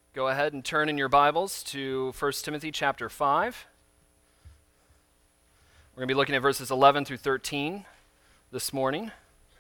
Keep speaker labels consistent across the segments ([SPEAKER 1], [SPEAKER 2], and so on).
[SPEAKER 1] Go ahead and turn in your Bibles to 1 Timothy chapter 5. We're going to be looking at verses 11 through 13 this morning.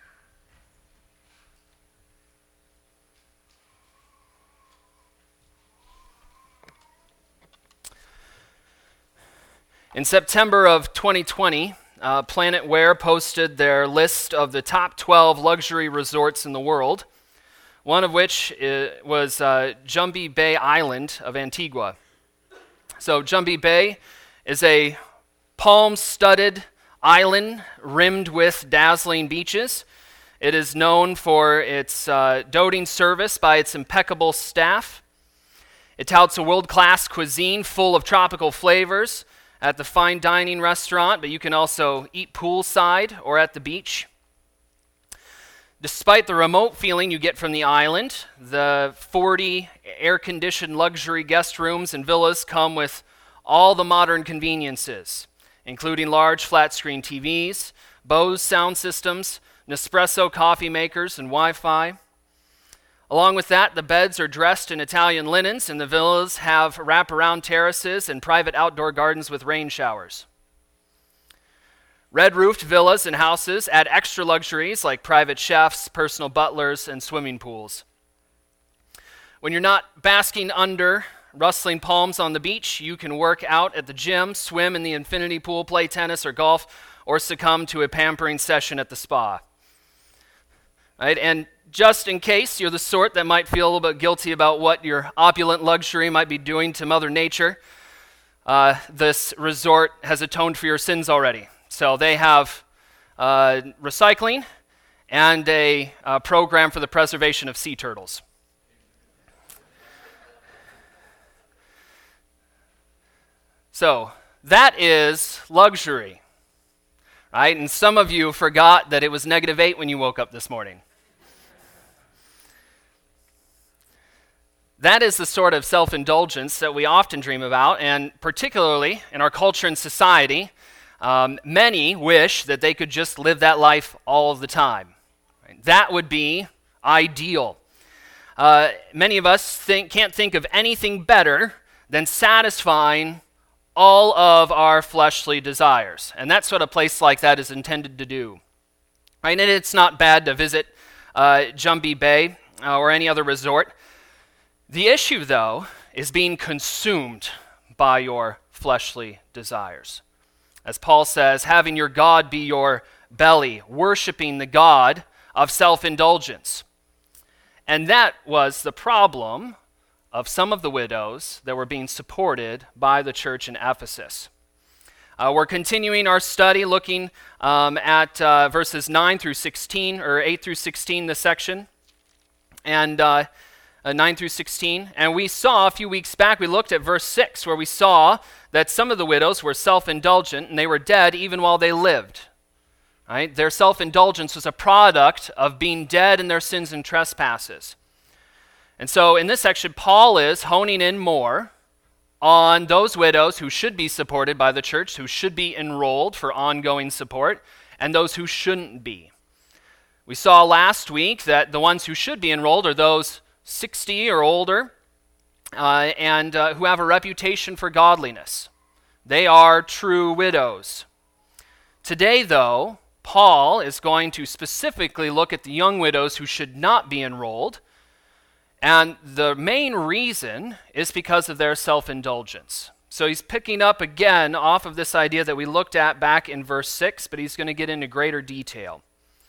[SPEAKER 1] In September of 2020, Planet Wear posted their list of the top 12 luxury resorts in the world, one of which was Jumbie Bay Island of Antigua. So Jumbie Bay is a palm-studded island rimmed with dazzling beaches. It is known for its doting service by its impeccable staff. It touts a world-class cuisine full of tropical flavors at the fine dining restaurant, but you can also eat poolside or at the beach. Despite the remote feeling you get from the island, the 40 air-conditioned luxury guest rooms and villas come with all the modern conveniences, including large flat-screen TVs, Bose sound systems, Nespresso coffee makers, and Wi-Fi. Along with that, the beds are dressed in Italian linens, and the villas have wraparound terraces and private outdoor gardens with rain showers. Red-roofed villas and houses add extra luxuries like private chefs, personal butlers, and swimming pools. When you're not basking under rustling palms on the beach, you can work out at the gym, swim in the infinity pool, play tennis or golf, or succumb to a pampering session at the spa. Right? And just in case you're the sort that might feel a little bit guilty about what your opulent luxury might be doing to Mother Nature, this resort has atoned for your sins already. So they have recycling and a program for the preservation of sea turtles. So that is luxury, right? And some of you forgot that it was -8 when you woke up this morning. That is the sort of self-indulgence that we often dream about, and particularly in our culture and society, many wish that they could just live that life all the time. Right? That would be ideal. Many of us can't think of anything better than satisfying all of our fleshly desires. And that's what a place like that is intended to do. Right? And it's not bad to visit Jumbie Bay or any other resort. The issue, though, is being consumed by your fleshly desires. As Paul says, having your God be your belly, worshiping the God of self-indulgence. And that was the problem of some of the widows that were being supported by the church in Ephesus. We're continuing our study looking at verses 9 through 16, or 8 through 16, this section, and 9 through 16. And we saw a few weeks back, we looked at verse 6, where we saw that some of the widows were self-indulgent and they were dead even while they lived. Right? Their self-indulgence was a product of being dead in their sins and trespasses. And so in this section, Paul is honing in more on those widows who should be supported by the church, who should be enrolled for ongoing support, and those who shouldn't be. We saw last week that the ones who should be enrolled are those 60 or older, and who have a reputation for godliness. They are true widows. Today, though, Paul is going to specifically look at the young widows who should not be enrolled, and the main reason is because of their self-indulgence. So he's picking up again off of this idea that we looked at back in verse 6, but he's going to get into greater detail.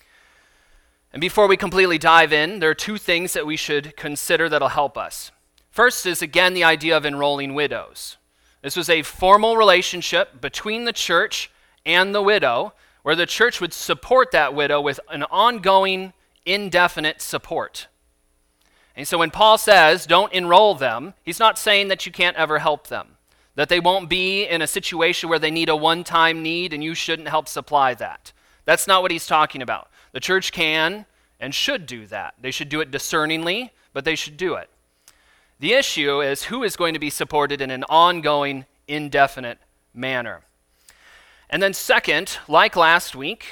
[SPEAKER 1] And before we completely dive in, there are two things that we should consider that'll help us. First is, again, the idea of enrolling widows. This was a formal relationship between the church and the widow, where the church would support that widow with an ongoing, indefinite support. And so when Paul says, don't enroll them, he's not saying that you can't ever help them, that they won't be in a situation where they need a one-time need and you shouldn't help supply that. That's not what he's talking about. The church can and should do that. They should do it discerningly, but they should do it. The issue is who is going to be supported in an ongoing, indefinite manner. And then second, like last week,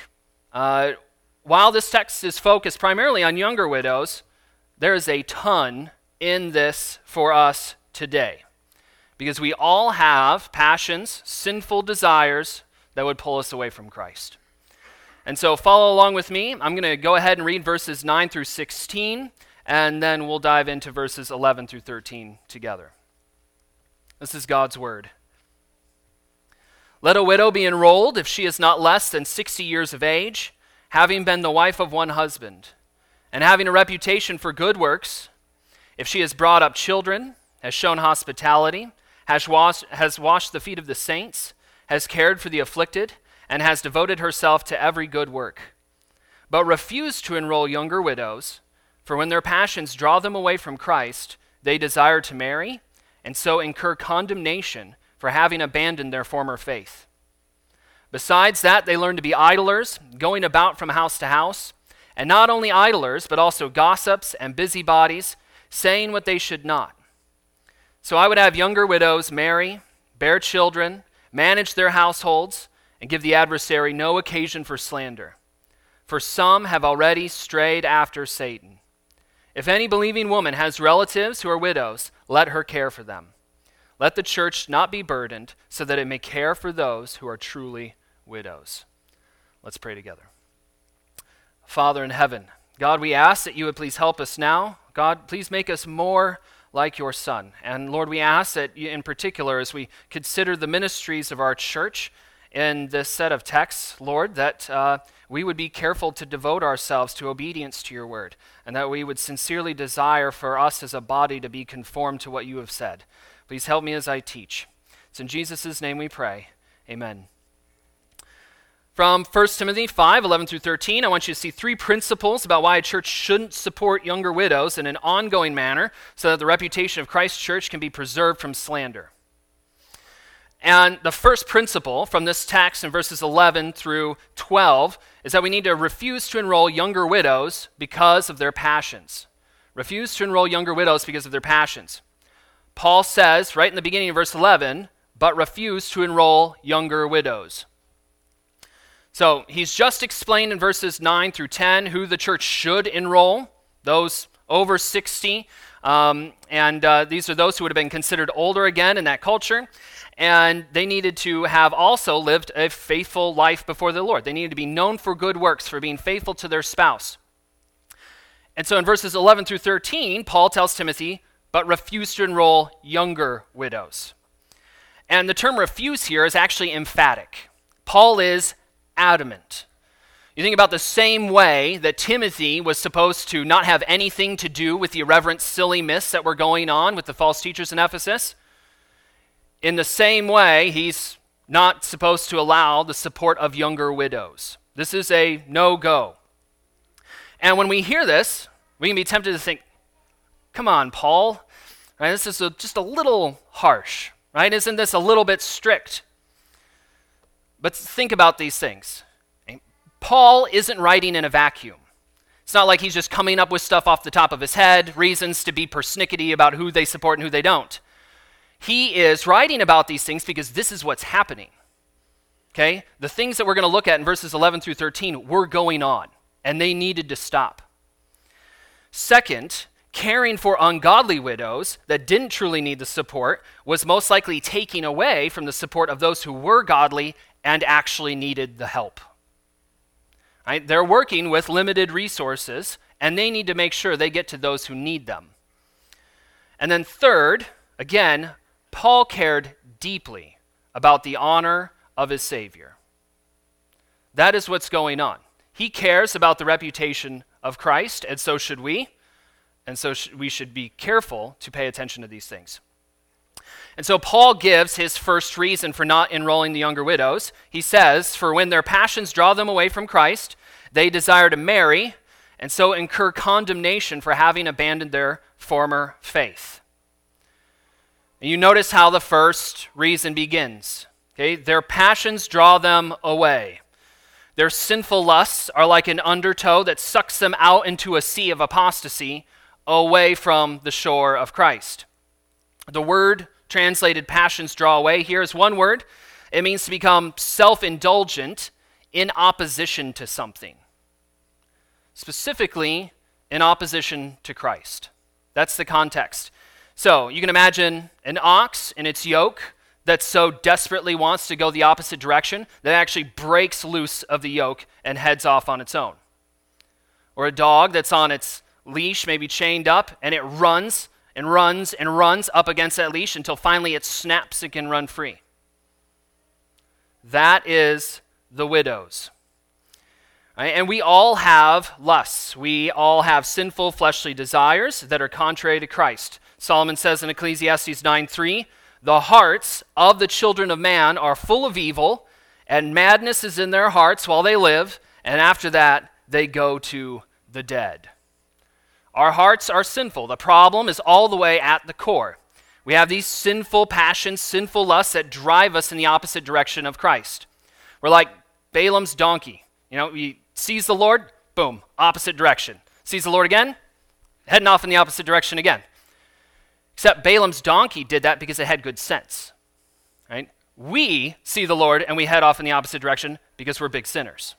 [SPEAKER 1] while this text is focused primarily on younger widows, there is a ton in this for us today. Because we all have passions, sinful desires that would pull us away from Christ. And so follow along with me. I'm going to go ahead and read verses 9 through 16, and then we'll dive into verses 11 through 13 together. This is God's word. Let a widow be enrolled if she is not less than 60 years of age, having been the wife of one husband, and having a reputation for good works, if she has brought up children, has shown hospitality, has washed the feet of the saints, has cared for the afflicted, and has devoted herself to every good work. But refuse to enroll younger widows, for when their passions draw them away from Christ, they desire to marry, and so incur condemnation for having abandoned their former faith. Besides that, they learn to be idlers, going about from house to house, and not only idlers, but also gossips and busybodies, saying what they should not. So I would have younger widows marry, bear children, manage their households, and give the adversary no occasion for slander. For some have already strayed after Satan. If any believing woman has relatives who are widows, let her care for them. Let the church not be burdened, so that it may care for those who are truly widows. Let's pray together. Father in heaven, God, we ask that you would please help us now. God, please make us more like your Son. And Lord, we ask that in particular, as we consider the ministries of our church in this set of texts, Lord, that we would be careful to devote ourselves to obedience to your word, and that we would sincerely desire for us as a body to be conformed to what you have said. Please help me as I teach. It's in Jesus' name we pray. Amen. From 1 Timothy 5, 11 through 13, I want you to see three principles about why a church shouldn't support younger widows in an ongoing manner so that the reputation of Christ's church can be preserved from slander. And the first principle from this text in verses 11 through 12 is that we need to refuse to enroll younger widows because of their passions. Refuse to enroll younger widows because of their passions. Paul says, right in the beginning of verse 11, but refuse to enroll younger widows. So he's just explained in verses 9 through 10 who the church should enroll, those over 60. These are those who would have been considered older again in that culture. And they needed to have also lived a faithful life before the Lord. They needed to be known for good works, for being faithful to their spouse. And so in verses 11 through 13, Paul tells Timothy, but refuse to enroll younger widows. And the term refuse here is actually emphatic. Paul is adamant. You think about the same way that Timothy was supposed to not have anything to do with the irreverent, silly myths that were going on with the false teachers in Ephesus. In the same way, he's not supposed to allow the support of younger widows. This is a no-go. And when we hear this, we can be tempted to think, come on, Paul, right? This is just a little harsh, right? Isn't this a little bit strict? But think about these things. Okay? Paul isn't writing in a vacuum. It's not like he's just coming up with stuff off the top of his head, reasons to be persnickety about who they support and who they don't. He is writing about these things because this is what's happening. Okay? The things that we're going to look at in verses 11 through 13 were going on, and they needed to stop. Second, caring for ungodly widows that didn't truly need the support was most likely taking away from the support of those who were godly and actually needed the help. Right? They're working with limited resources, and they need to make sure they get to those who need them. And then third, again, Paul cared deeply about the honor of his Savior. That is what's going on. He cares about the reputation of Christ, and so should we. And so we should be careful to pay attention to these things. And so Paul gives his first reason for not enrolling the younger widows. He says, for when their passions draw them away from Christ, they desire to marry, and so incur condemnation for having abandoned their former faith. And you notice how the first reason begins. Okay? Their passions draw them away. Their sinful lusts are like an undertow that sucks them out into a sea of apostasy, away from the shore of Christ. The word translated passions draw away here is one word. It means to become self-indulgent in opposition to something. Specifically, in opposition to Christ. That's the context. So you can imagine an ox in its yoke that so desperately wants to go the opposite direction that it actually breaks loose of the yoke and heads off on its own. Or a dog that's on its leash, maybe chained up, and it runs and runs and runs up against that leash until finally it snaps and can run free. That is the widows. Right? And we all have lusts. We all have sinful fleshly desires that are contrary to Christ. Solomon says in Ecclesiastes 9:3, "The hearts of the children of man are full of evil, and madness is in their hearts while they live, and after that they go to the dead." Our hearts are sinful. The problem is all the way at the core. We have these sinful passions, sinful lusts that drive us in the opposite direction of Christ. We're like Balaam's donkey. He sees the Lord, boom, opposite direction. Sees the Lord again, heading off in the opposite direction again. Except Balaam's donkey did that because it had good sense. Right? We see the Lord and we head off in the opposite direction because we're big sinners.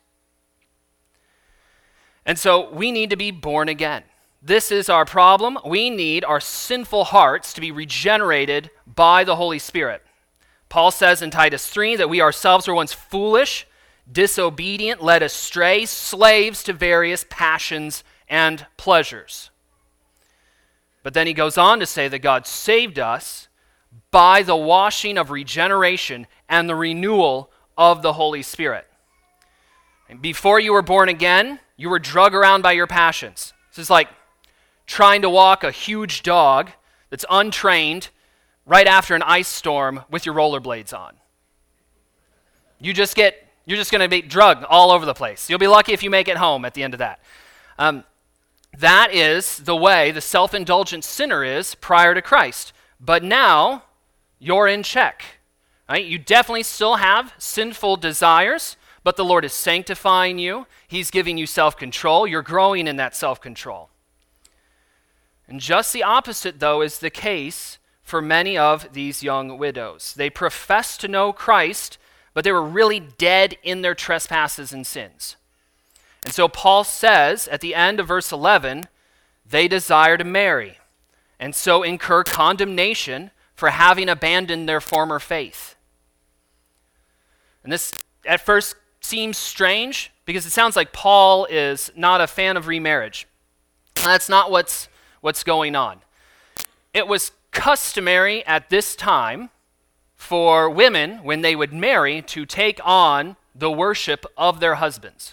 [SPEAKER 1] And so we need to be born again. This is our problem. We need our sinful hearts to be regenerated by the Holy Spirit. Paul says in Titus 3 that we ourselves were once foolish, disobedient, led astray, slaves to various passions and pleasures. But then he goes on to say that God saved us by the washing of regeneration and the renewal of the Holy Spirit. And before you were born again, you were drug around by your passions. This is like trying to walk a huge dog that's untrained right after an ice storm with your rollerblades on. You're just going to be drugged all over the place. You'll be lucky if you make it home at the end of that. That is the way the self-indulgent sinner is prior to Christ. But now, you're in check. Right? You definitely still have sinful desires, but the Lord is sanctifying you. He's giving you self-control. You're growing in that self-control. And just the opposite, though, is the case for many of these young widows. They profess to know Christ, but they were really dead in their trespasses and sins. And so Paul says at the end of verse 11, they desire to marry, and so incur condemnation for having abandoned their former faith. And this at first seems strange because it sounds like Paul is not a fan of remarriage. That's not what's going on. It was customary at this time for women, when they would marry, to take on the worship of their husbands.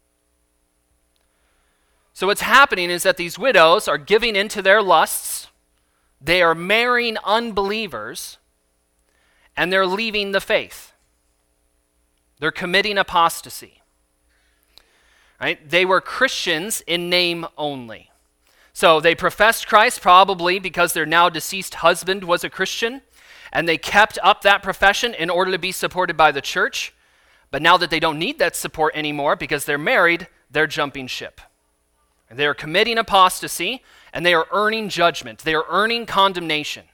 [SPEAKER 1] So what's happening is that these widows are giving into their lusts, they are marrying unbelievers, and they're leaving the faith. They're committing apostasy. Right? They were Christians in name only. So they professed Christ probably because their now deceased husband was a Christian, and they kept up that profession in order to be supported by the church. But now that they don't need that support anymore because they're married, they're jumping ship. And they are committing apostasy, and they are earning judgment. They are earning condemnation.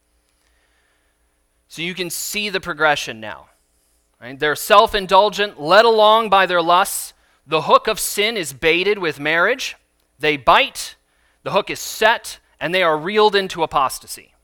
[SPEAKER 1] So you can see the progression now. Right? They're self-indulgent, led along by their lusts. The hook of sin is baited with marriage. They bite, the hook is set, and they are reeled into apostasy.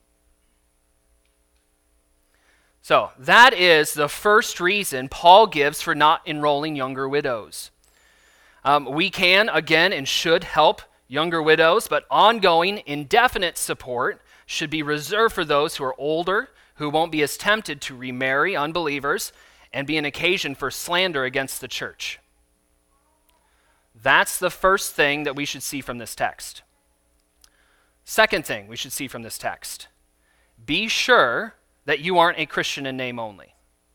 [SPEAKER 1] So that is the first reason Paul gives for not enrolling younger widows. We can, again, and should help younger widows, but ongoing, indefinite support should be reserved for those who are older, who won't be as tempted to remarry unbelievers and be an occasion for slander against the church. That's the first thing that we should see from this text. Second thing we should see from this text: be sure that you aren't a Christian in name only.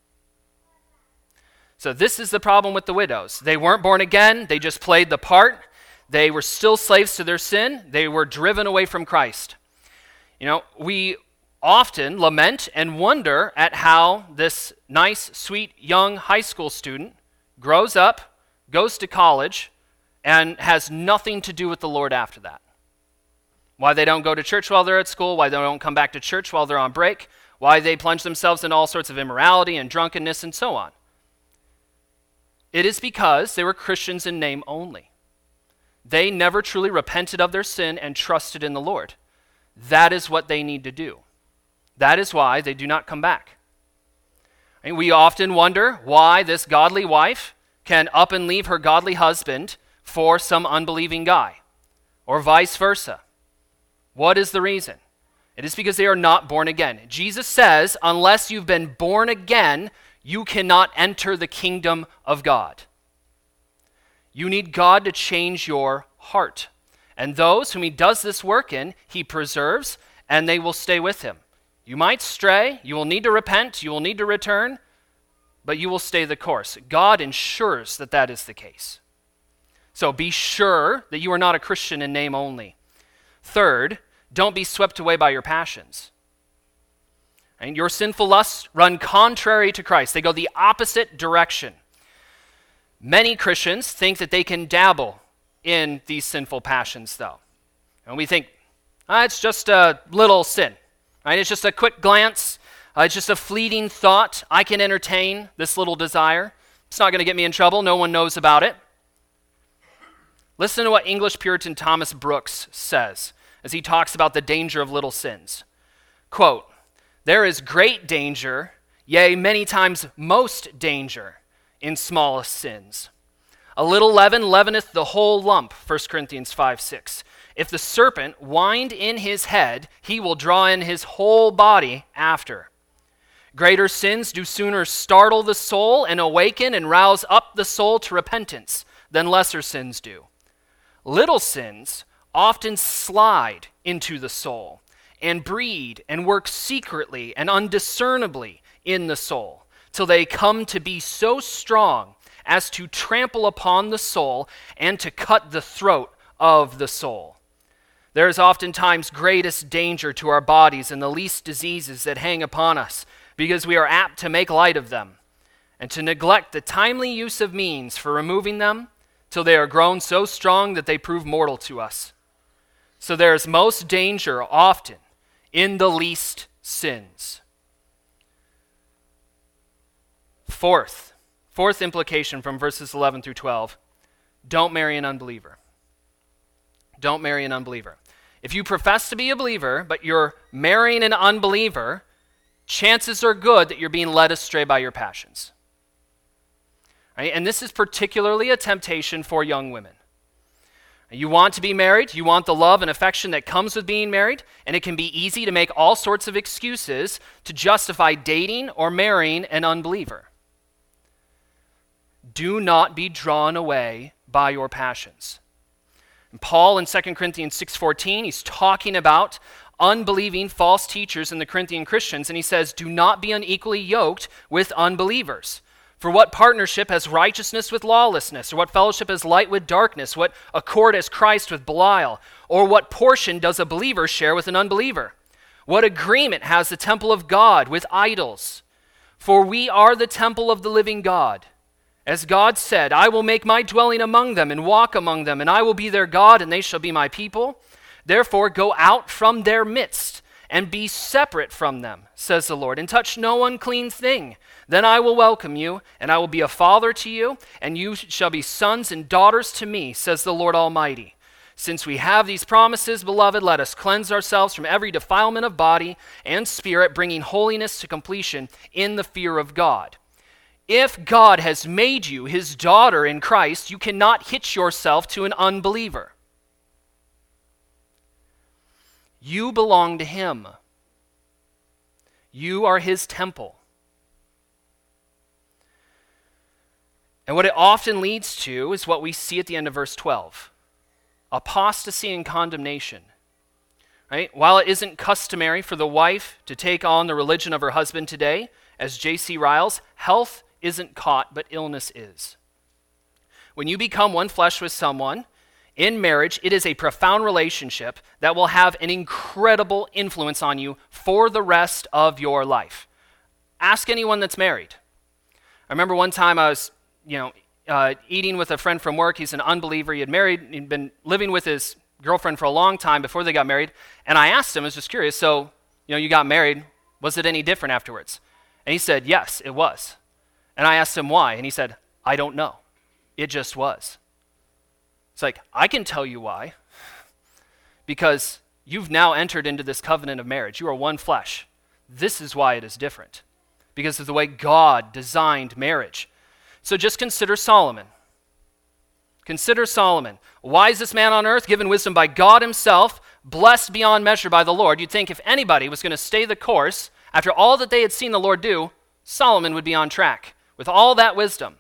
[SPEAKER 1] So this is the problem with the widows. They weren't born again. They just played the part. They were still slaves to their sin. They were driven away from Christ. We often lament and wonder at how this nice, sweet, young high school student grows up, goes to college, and has nothing to do with the Lord after that. Why they don't go to church while they're at school, why they don't come back to church while they're on break, why they plunge themselves in all sorts of immorality and drunkenness and so on. It is because they were Christians in name only. They never truly repented of their sin and trusted in the Lord. that is what they need to do. That is why they do not come back. And we often wonder why this godly wife can up and leave her godly husband for some unbelieving guy, or vice versa. What is the reason? It is because they are not born again. Jesus says, unless you've been born again, you cannot enter the kingdom of God. You need God to change your heart. And those whom he does this work in, he preserves, and they will stay with him. You might stray, you will need to repent, you will need to return, but you will stay the course. God ensures that that is the case. So be sure that you are not a Christian in name only. Third, don't be swept away by your passions. And your sinful lusts run contrary to Christ. They go the opposite direction. Many Christians think that they can dabble in these sinful passions, though. And we think, it's just a little sin. Right? It's just a quick glance. It's just a fleeting thought. I can entertain this little desire. It's not going to get me in trouble. No one knows about it. Listen to what English Puritan Thomas Brooks says as he talks about the danger of little sins. Quote, "There is great danger, yea, many times most danger, in smallest sins. A little leaven leaveneth the whole lump," 1 Corinthians 5:6. "If the serpent wind in his head, he will draw in his whole body after. Greater sins do sooner startle the soul and awaken and rouse up the soul to repentance than lesser sins do. Little sins often slide into the soul and breed and work secretly and undiscernibly in the soul, till they come to be so strong as to trample upon the soul and to cut the throat of the soul. There is oftentimes greatest danger to our bodies in the least diseases that hang upon us, because we are apt to make light of them, and to neglect the timely use of means for removing them till they are grown so strong that they prove mortal to us. So there is most danger often in the least sins." Fourth implication from verses 11 through 12, don't marry an unbeliever. Don't marry an unbeliever. If you profess to be a believer, but you're marrying an unbeliever, chances are good that you're being led astray by your passions. Right? And this is particularly a temptation for young women. You want to be married, you want the love and affection that comes with being married, and it can be easy to make all sorts of excuses to justify dating or marrying an unbeliever. Do not be drawn away by your passions. And Paul in 2 Corinthians 6:14, he's talking about unbelieving false teachers in the Corinthian Christians, and he says, "Do not be unequally yoked with unbelievers. For what partnership has righteousness with lawlessness? Or what fellowship has light with darkness? What accord has Christ with Belial? Or what portion does a believer share with an unbeliever? What agreement has the temple of God with idols? For we are the temple of the living God. As God said, I will make my dwelling among them and walk among them, and I will be their God, and they shall be my people. Therefore go out from their midst and be separate from them, says the Lord, and touch no unclean thing. Then I will welcome you, and I will be a father to you, and you shall be sons and daughters to me, says the Lord Almighty. Since we have these promises, beloved, let us cleanse ourselves from every defilement of body and spirit, bringing holiness to completion in the fear of God. If God has made you his daughter in Christ, you cannot hitch yourself to an unbeliever. You belong to him. You are his temple. And what it often leads to is what we see at the end of verse 12. Apostasy and condemnation. Right? While it isn't customary for the wife to take on the religion of her husband today, as J.C. Ryle's, health isn't caught, but illness is. When you become one flesh with someone in marriage, it is a profound relationship that will have an incredible influence on you for the rest of your life. Ask anyone that's married. I remember one time I was, eating with a friend from work. He's an unbeliever. He'd been living with his girlfriend for a long time before they got married. And I asked him, I was just curious, so, you got married. Was it any different afterwards? And he said, yes, it was. And I asked him why, and he said, I don't know. It just was. It's like, I can tell you why. Because You've now entered into this covenant of marriage. You are one flesh. This is why it is different, because of the way God designed marriage. So just consider Solomon. Consider Solomon, wisest man on earth, given wisdom by God himself, blessed beyond measure by the Lord. You'd think if anybody was going to stay the course, after all that they had seen the Lord do, Solomon would be on track with all that wisdom.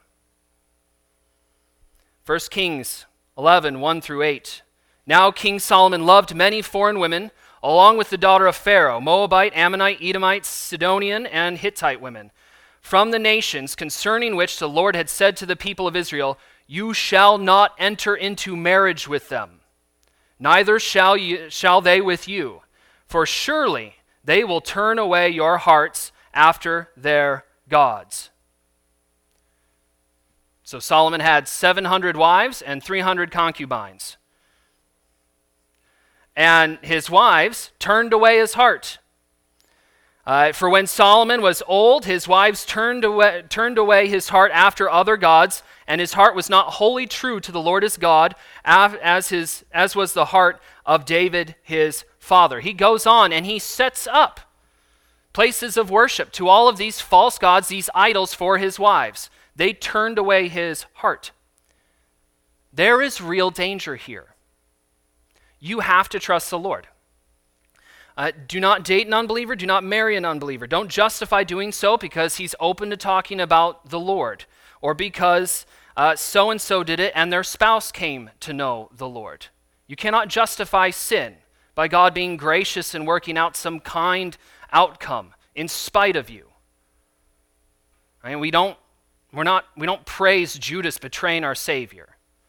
[SPEAKER 1] 1 Kings 11, 1 through 8. Now King Solomon loved many foreign women, along with the daughter of Pharaoh, Moabite, Ammonite, Edomite, Sidonian, and Hittite women, from the nations concerning which the Lord had said to the people of Israel, "You shall not enter into marriage with them, neither shall they with you, for surely they will turn away your hearts after their gods." So Solomon had 700 wives and 300 concubines. And his wives turned away his heart. For when Solomon was old, his wives turned away his heart after other gods, and his heart was not wholly true to the Lord his God, as was the heart of David his father. He goes on and he sets up places of worship to all of these false gods, these idols for his wives. They turned away his heart. There is real danger here. You have to trust the Lord. Do not date an unbeliever. Do not marry an unbeliever. Don't justify doing so because he's open to talking about the Lord, or because so-and-so did it and their spouse came to know the Lord. You cannot justify sin by God being gracious and working out some kind outcome in spite of you. Right? We don't praise Judas betraying our Savior.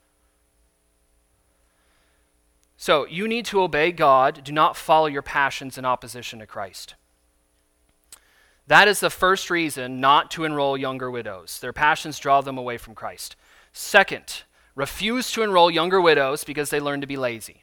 [SPEAKER 1] So you need to obey God. Do not follow your passions in opposition to Christ. That is the first reason not to enroll younger widows. Their passions draw them away from Christ. Second, refuse to enroll younger widows because they learn to be lazy.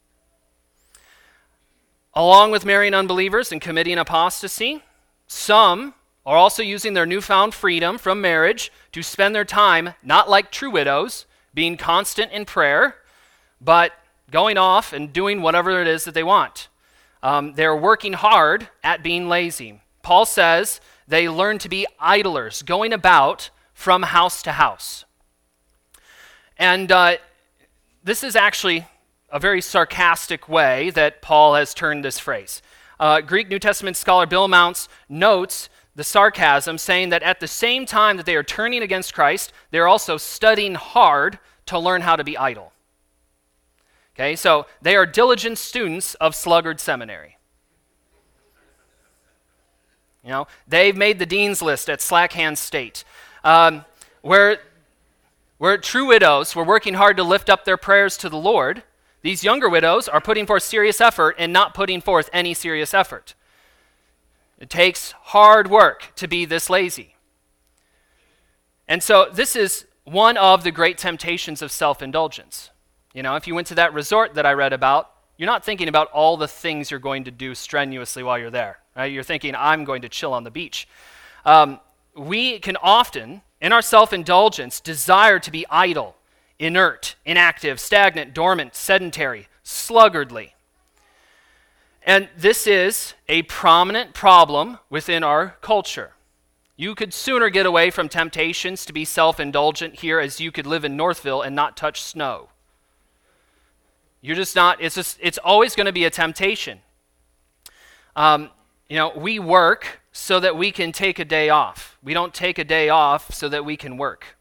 [SPEAKER 1] Along with marrying unbelievers and committing apostasy, some are also using their newfound freedom from marriage to spend their time, not like true widows, being constant in prayer, but going off and doing whatever it is that they want. They're working hard at being lazy. Paul says they learn to be idlers, going about from house to house. And this is actually a very sarcastic way that Paul has turned this phrase. Greek New Testament scholar Bill Mounce notes the sarcasm, saying that at the same time that they are turning against Christ, they're also studying hard to learn how to be idle. Okay, so they are diligent students of Sluggard Seminary. You know, they've made the dean's list at Slackhand State, where true widows were working hard to lift up their prayers to the Lord. These younger widows are putting forth serious effort and not putting forth any serious effort. It takes hard work to be this lazy. And so this is one of the great temptations of self-indulgence. You know, if you went to that resort that I read about, you're not thinking about all the things you're going to do strenuously while you're there. Right? You're thinking, I'm going to chill on the beach. We can often, in our self-indulgence, desire to be idle, inert, inactive, stagnant, dormant, sedentary, sluggardly. And this is a prominent problem within our culture. You could sooner get away from temptations to be self-indulgent here as you could live in Northville and not touch snow. You're just not, it's always going to be a temptation. We work so that we can take a day off. We don't take a day off so that we can work.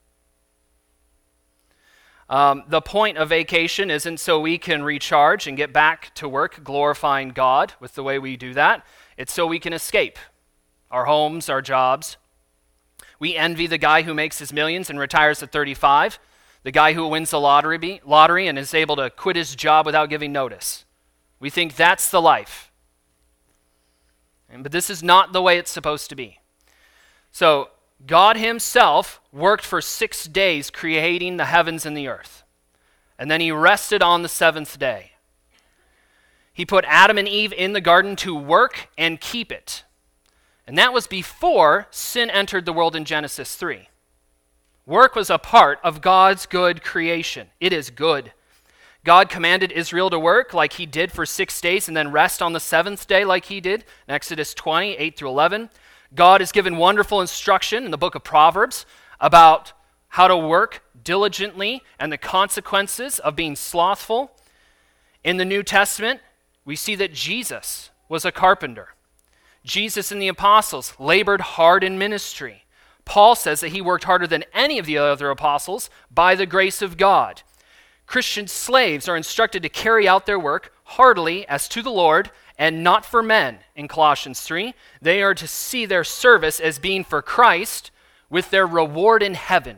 [SPEAKER 1] The point of vacation isn't so we can recharge and get back to work glorifying God with the way we do that. It's so we can escape our homes, our jobs. We envy the guy who makes his millions and retires at 35. The guy who wins the lottery and is able to quit his job without giving notice. We think that's the life. But this is not the way it's supposed to be. So God himself worked for 6 days creating the heavens and the earth. And then he rested on the seventh day. He put Adam and Eve in the garden to work and keep it. And that was before sin entered the world in Genesis 3. Work was a part of God's good creation. It is good. God commanded Israel to work like he did for 6 days and then rest on the seventh day like he did in Exodus 20, 8 through 11. God has given wonderful instruction in the book of Proverbs about how to work diligently and the consequences of being slothful. In the New Testament, we see that Jesus was a carpenter. Jesus and the apostles labored hard in ministry. Paul says that he worked harder than any of the other apostles by the grace of God. Christian slaves are instructed to carry out their work heartily as to the Lord and not for men in Colossians 3. They are to see their service as being for Christ with their reward in heaven.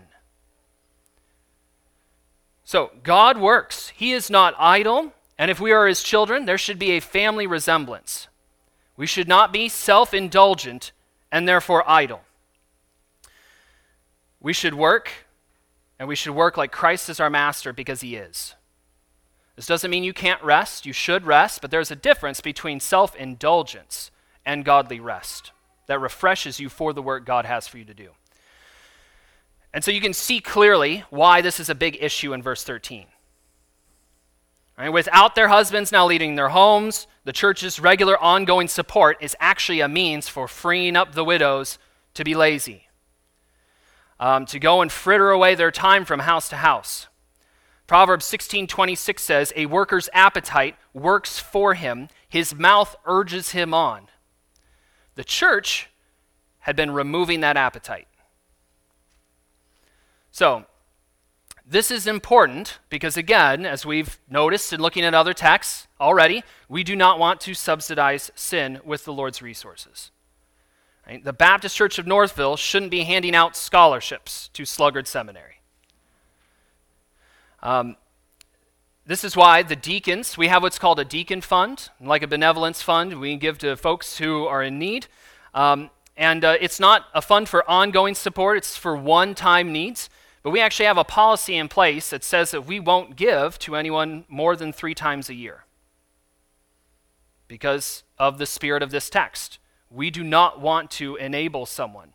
[SPEAKER 1] So God works. He is not idle, and if we are his children, there should be a family resemblance. We should not be self-indulgent and therefore idle. We should work, and we should work like Christ is our master because he is. This doesn't mean you can't rest. You should rest, but there's a difference between self-indulgence and godly rest that refreshes you for the work God has for you to do. And so you can see clearly why this is a big issue in verse 13. Right? Without their husbands now leading their homes, the church's regular ongoing support is actually a means for freeing up the widows to be lazy, to go and fritter away their time from house to house. Proverbs 16:26 says, "A worker's appetite works for him, his mouth urges him on." The church had been removing that appetite. So, this is important because, again, as we've noticed in looking at other texts already, we do not want to subsidize sin with the Lord's resources. Right? The Baptist Church of Northville shouldn't be handing out scholarships to Sluggard Seminary. This is why the deacons, we have what's called a deacon fund, like a benevolence fund. We give to folks who are in need. And it's not a fund for ongoing support, it's for one-time needs. But we actually have a policy in place that says that we won't give to anyone more than 3 times a year because of the spirit of this text. We do not want to enable someone.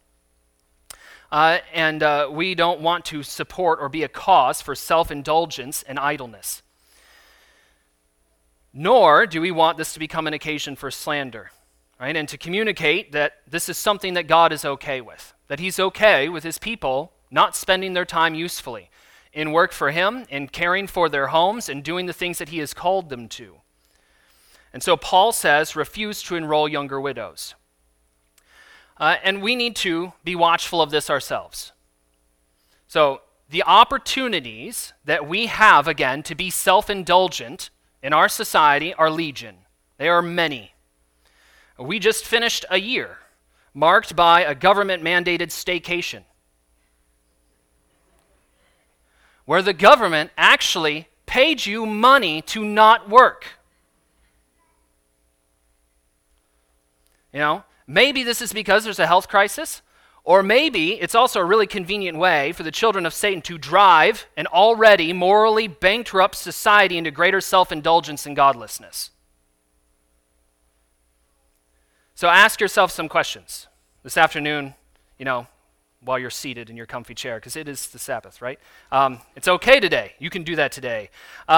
[SPEAKER 1] And we don't want to support or be a cause for self-indulgence and idleness. Nor do we want this to become an occasion for slander, right? And to communicate that this is something that God is okay with, that he's okay with his people not spending their time usefully in work for him, in caring for their homes, and doing the things that he has called them to. And so Paul says, refuse to enroll younger widows. And we need to be watchful of this ourselves. So the opportunities that we have, again, to be self-indulgent in our society are legion. They are many. We just finished a year marked by a government-mandated staycation, where the government actually paid you money to not work. You know, maybe this is because there's a health crisis, or maybe it's also a really convenient way for the children of Satan to drive an already morally bankrupt society into greater self-indulgence and godlessness. So ask yourself some questions this afternoon, while you're seated in your comfy chair, because it is the Sabbath, right? It's okay today. You can do that today.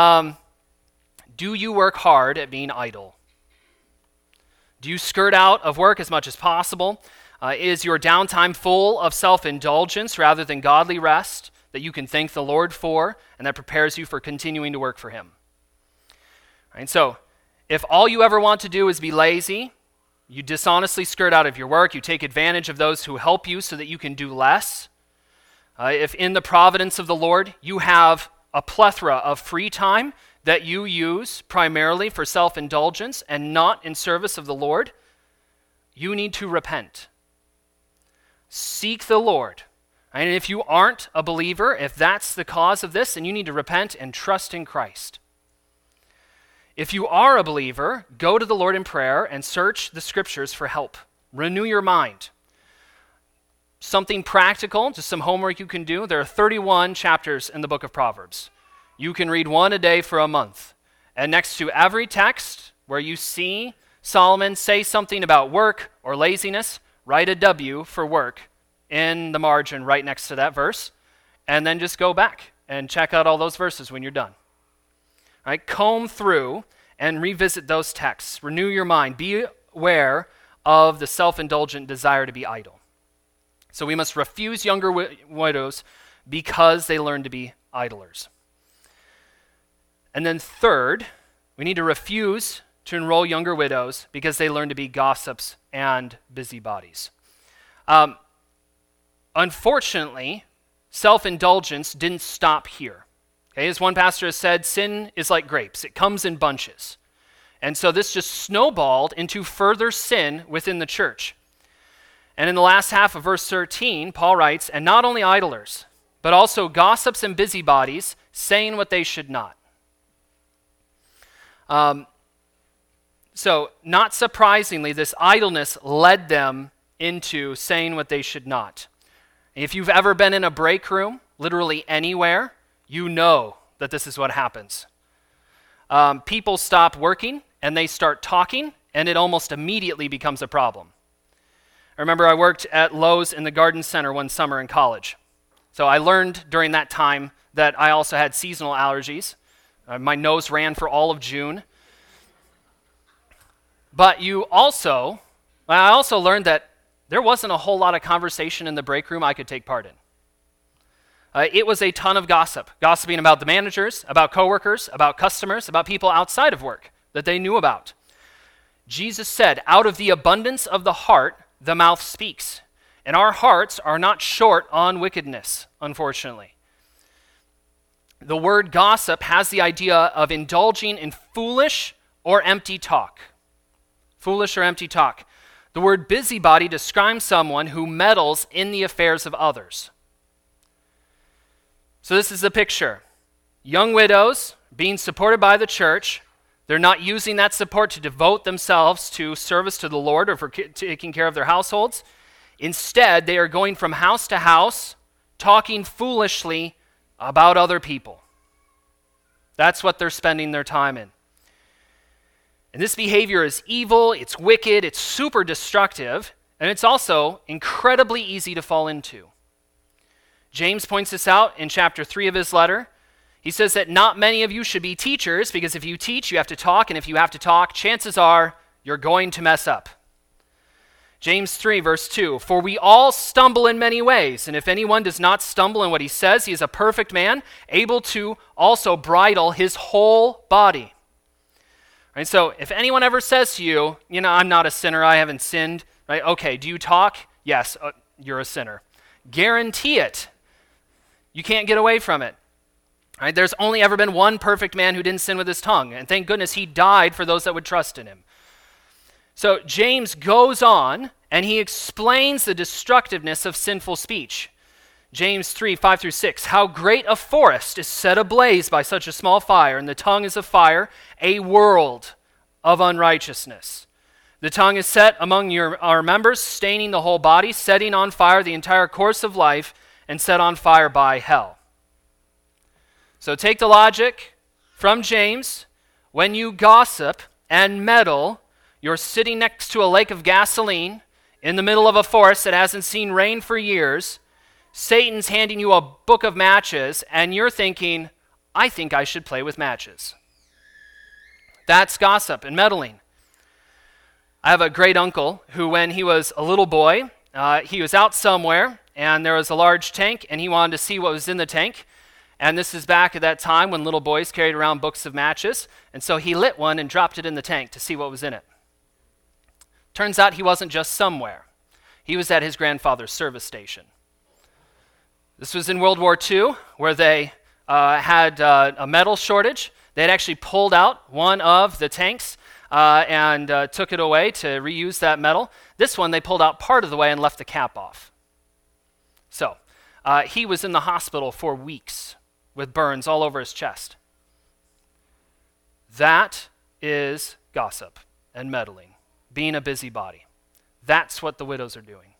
[SPEAKER 1] Do you work hard at being idle? Do you skirt out of work as much as possible? Is your downtime full of self-indulgence rather than godly rest that you can thank the Lord for and that prepares you for continuing to work for him? Right, so if all you ever want to do is be lazy, you dishonestly skirt out of your work, you take advantage of those who help you so that you can do less. If in the providence of the Lord you have a plethora of free time that you use primarily for self-indulgence and not in service of the Lord, you need to repent. Seek the Lord. And if you aren't a believer, if that's the cause of this, then you need to repent and trust in Christ. If you are a believer, go to the Lord in prayer and search the scriptures for help. Renew your mind. Something practical, just some homework you can do. There are 31 chapters in the book of Proverbs. You can read one a day for a month. And next to every text where you see Solomon say something about work or laziness, write a W for work in the margin right next to that verse, and then just go back and check out all those verses when you're done. Right? Comb through and revisit those texts. Renew your mind. Be aware of the self-indulgent desire to be idle. So we must refuse younger widows because they learn to be idlers. And then third, we need to refuse to enroll younger widows because they learn to be gossips and busybodies. Unfortunately, self-indulgence didn't stop here. Okay, as one pastor has said, sin is like grapes. It comes in bunches. And so this just snowballed into further sin within the church. And in the last half of verse 13, Paul writes, and not only idlers, but also gossips and busybodies, saying what they should not. So not surprisingly, this idleness led them into saying what they should not. If you've ever been in a break room, literally anywhere, you know that this is what happens. People stop working and they start talking, and it almost immediately becomes a problem. I remember I worked at Lowe's in the garden center one summer in college. So I learned during that time that I also had seasonal allergies. My nose ran for all of June. But I also learned that there wasn't a whole lot of conversation in the break room I could take part in. It was a ton of gossip, gossiping about the managers, about coworkers, about customers, about people outside of work that they knew about. Jesus said, out of the abundance of the heart, the mouth speaks. And our hearts are not short on wickedness, unfortunately. The word gossip has the idea of indulging in foolish or empty talk. Foolish or empty talk. The word busybody describes someone who meddles in the affairs of others. So this is the picture. Young widows being supported by the church. They're not using that support to devote themselves to service to the Lord or for taking care of their households. Instead, they are going from house to house, talking foolishly about other people. That's what they're spending their time in. And this behavior is evil, it's wicked, it's super destructive, and it's also incredibly easy to fall into. James points this out in chapter 3 of his letter. He says that not many of you should be teachers, because if you teach, you have to talk, and if you have to talk, chances are you're going to mess up. James 3, verse 2, for we all stumble in many ways, and if anyone does not stumble in what he says, he is a perfect man, able to also bridle his whole body. Right, so if anyone ever says to you, I'm not a sinner, I haven't sinned, right? Okay, do you talk? Yes, you're a sinner. Guarantee it. You can't get away from it. Right? There's only ever been one perfect man who didn't sin with his tongue, and thank goodness he died for those that would trust in him. So James goes on, and he explains the destructiveness of sinful speech. James 3, 5 through 6, how great a forest is set ablaze by such a small fire, and the tongue is a fire, a world of unrighteousness. The tongue is set among our members, staining the whole body, setting on fire the entire course of life, and set on fire by hell. So take the logic from James. When you gossip and meddle, you're sitting next to a lake of gasoline in the middle of a forest that hasn't seen rain for years. Satan's handing you a book of matches, and you're thinking, I think I should play with matches. That's gossip and meddling. I have a great uncle who, when he was a little boy, he was out somewhere, and there was a large tank, and he wanted to see what was in the tank. And this is back at that time when little boys carried around books of matches, and so he lit one and dropped it in the tank to see what was in it. Turns out he wasn't just somewhere. He was at his grandfather's service station. This was in World War II, where they had a metal shortage. They had actually pulled out one of the tanks and took it away to reuse that metal. This one, they pulled out part of the way and left the cap off. So he was in the hospital for weeks with burns all over his chest. That is gossip and meddling, being a busybody. That's what the widows are doing.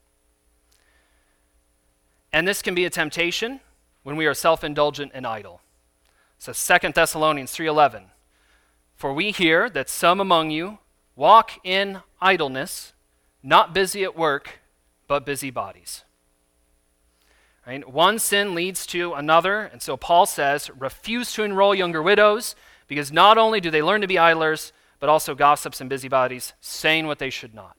[SPEAKER 1] And this can be a temptation when we are self-indulgent and idle. So 2 Thessalonians 3:11, for we hear that some among you walk in idleness, not busy at work, but busybodies. Right? One sin leads to another, and so Paul says, refuse to enroll younger widows because not only do they learn to be idlers, but also gossips and busybodies, saying what they should not.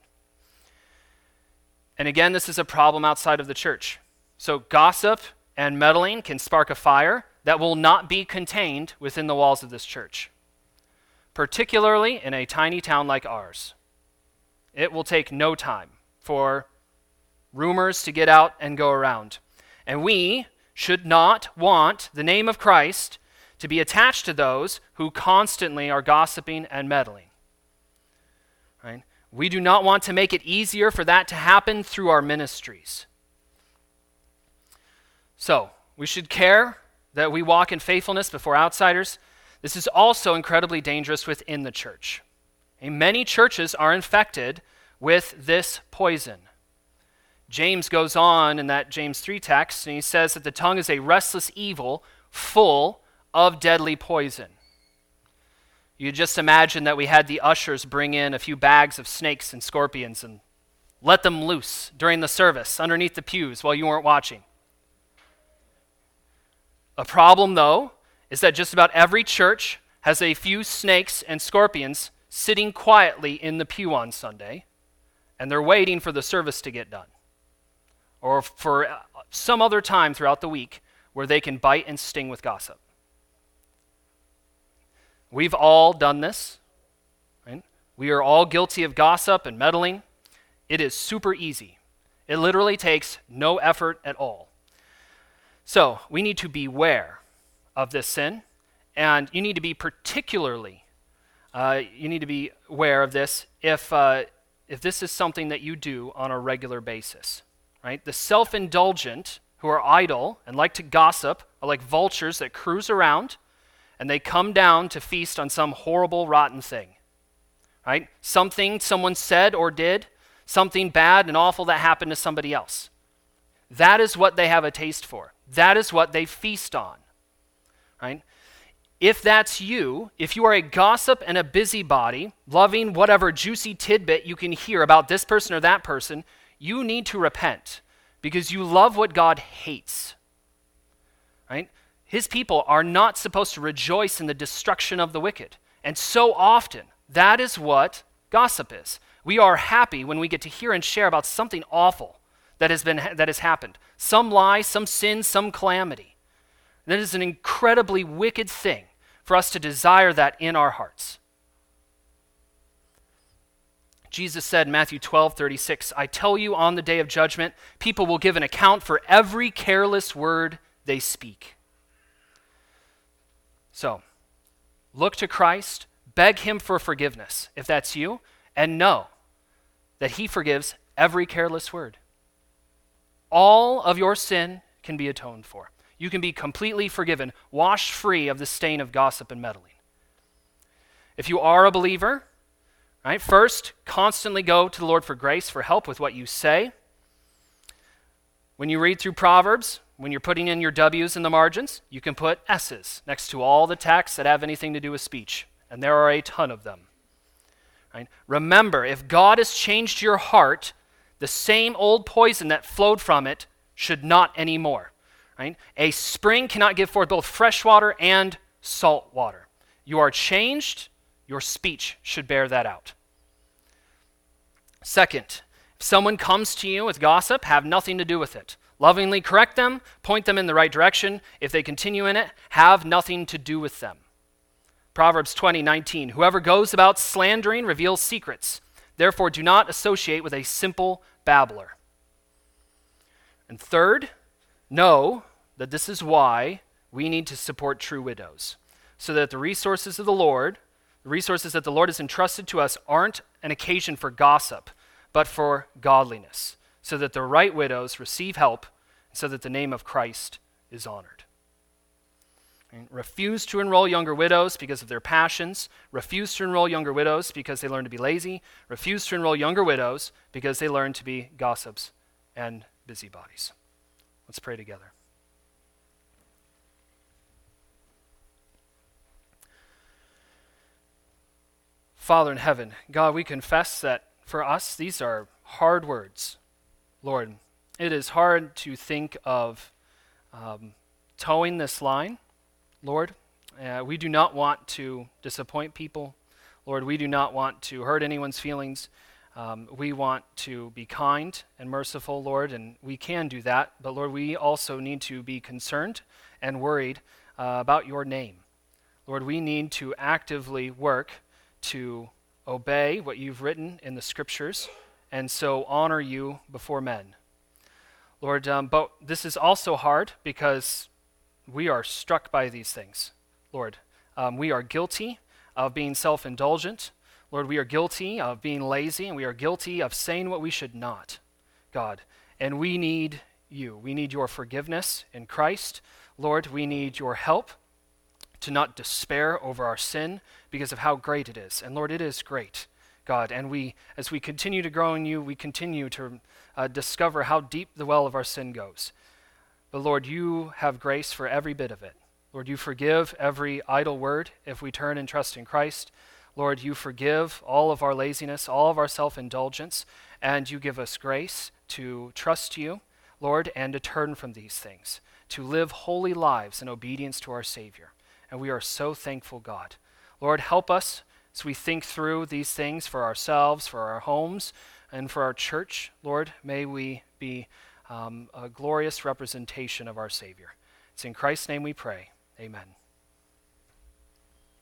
[SPEAKER 1] And again, this is a problem outside of the church. So gossip and meddling can spark a fire that will not be contained within the walls of this church, particularly in a tiny town like ours. It will take no time for rumors to get out and go around. And we should not want the name of Christ to be attached to those who constantly are gossiping and meddling. Right? We do not want to make it easier for that to happen through our ministries. So, we should care that we walk in faithfulness before outsiders. This is also incredibly dangerous within the church. And many churches are infected with this poison. James goes on in that James 3 text, and he says that the tongue is a restless evil full of deadly poison. You just imagine that we had the ushers bring in a few bags of snakes and scorpions and let them loose during the service underneath the pews while you weren't watching. A problem, though, is that just about every church has a few snakes and scorpions sitting quietly in the pew on Sunday, and they're waiting for the service to get done, or for some other time throughout the week where they can bite and sting with gossip. We've all done this, right? We are all guilty of gossip and meddling. It is super easy. It literally takes no effort at all. So we need to beware of this sin, and you need to be particularly, aware of this if this is something that you do on a regular basis, right? The self-indulgent who are idle and like to gossip are like vultures that cruise around, and they come down to feast on some horrible, rotten thing, right? Something someone said or did, something bad and awful that happened to somebody else. That is what they have a taste for. That is what they feast on, right? If that's you, if you are a gossip and a busybody, loving whatever juicy tidbit you can hear about this person or that person, you need to repent because you love what God hates, right? His people are not supposed to rejoice in the destruction of the wicked. And so often, that is what gossip is. We are happy when we get to hear and share about something awful that has happened. Some lie, some sin, some calamity. That is an incredibly wicked thing for us to desire that in our hearts. Jesus said in Matthew 12:36, I tell you on the day of judgment, people will give an account for every careless word they speak. So, look to Christ, beg him for forgiveness, if that's you, and know that he forgives every careless word. All of your sin can be atoned for. You can be completely forgiven, washed free of the stain of gossip and meddling. If you are a believer, right, first, constantly go to the Lord for grace, for help with what you say. When you read through Proverbs, when you're putting in your W's in the margins, you can put S's next to all the texts that have anything to do with speech, and there are a ton of them. Right? Remember, if God has changed your heart, the same old poison that flowed from it should not anymore. Right? A spring cannot give forth both fresh water and salt water. You are changed, your speech should bear that out. Second, if someone comes to you with gossip, have nothing to do with it. Lovingly correct them, point them in the right direction. If they continue in it, have nothing to do with them. Proverbs 20:19, whoever goes about slandering reveals secrets. Therefore, do not associate with a simple babbler. And third, know that this is why we need to support true widows, so that the resources of the Lord, the resources that the Lord has entrusted to us, aren't an occasion for gossip, but for godliness, so that the right widows receive help, so that the name of Christ is honored. And refuse to enroll younger widows because of their passions. Refuse to enroll younger widows because they learn to be lazy. Refuse to enroll younger widows because they learn to be gossips and busybodies. Let's pray together. Father in heaven, God, we confess that for us, these are hard words. Lord, it is hard to think of towing this line, Lord, We do not want to disappoint people. Lord, we do not want to hurt anyone's feelings. We want to be kind and merciful, Lord, and we can do that. But Lord, we also need to be concerned and worried about your name. Lord, we need to actively work to obey what you've written in the scriptures and so honor you before men. Lord, but this is also hard because we are struck by these things, Lord. We are guilty of being self-indulgent. Lord, we are guilty of being lazy, and we are guilty of saying what we should not, God. And we need you. We need your forgiveness in Christ. Lord, we need your help to not despair over our sin because of how great it is. And Lord, it is great, God. And as we continue to grow in you, we continue to discover how deep the well of our sin goes. But Lord, you have grace for every bit of it. Lord, you forgive every idle word if we turn and trust in Christ. Lord, you forgive all of our laziness, all of our self-indulgence, and you give us grace to trust you, Lord, and to turn from these things, to live holy lives in obedience to our Savior. And we are so thankful, God. Lord, help us as we think through these things for ourselves, for our homes, and for our church. Lord, may we be a glorious representation of our Savior. It's in Christ's name we pray. Amen.